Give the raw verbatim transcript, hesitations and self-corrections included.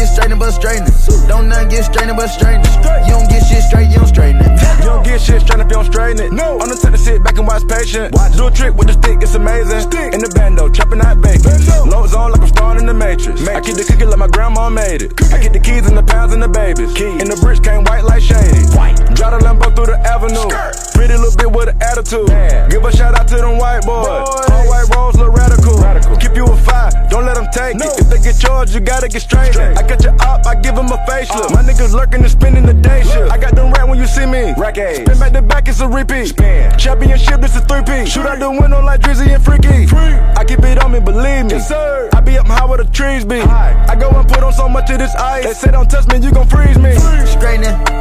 get straightened but straightening. Don't nothing get straightened but straightening. You don't get shit straight, you don't straighten it. You don't get shit straight if you don't straighten it. No. I'm the type to sit back and watch patient. Watch. Do a trick with the stick, it's amazing. Stick. In the bando, chopping out bacon. Loads on like I'm starring in the Matrix. Matrix. I keep the cookie like my grandma made it. Cookie. I get the keys and the pounds and the babies. Keys. And the bricks came white like shady. White. Drive the Lambo through the avenue. Skirt. Pretty little bit with an attitude. Man. Give a shout out to them white boys. boys. All white rolls look radical. radical. Keep you a fire, don't let them take no. it. If they get charged, you gotta get straight. straight. I got your op, I give them a facelift. Uh. My niggas lurking and spending the day shift. I got them rat when you see me. Rack Spin back to back, it's a repeat. Spin. Championship, this is three-P. Shoot out the window like Drizzy and Freaky. Free. I keep it on me, believe me. Yes, sir. I be up high where the trees be. High. I go and put on so much of this ice. They say don't touch me, you gon' freeze me. Free. Straightening.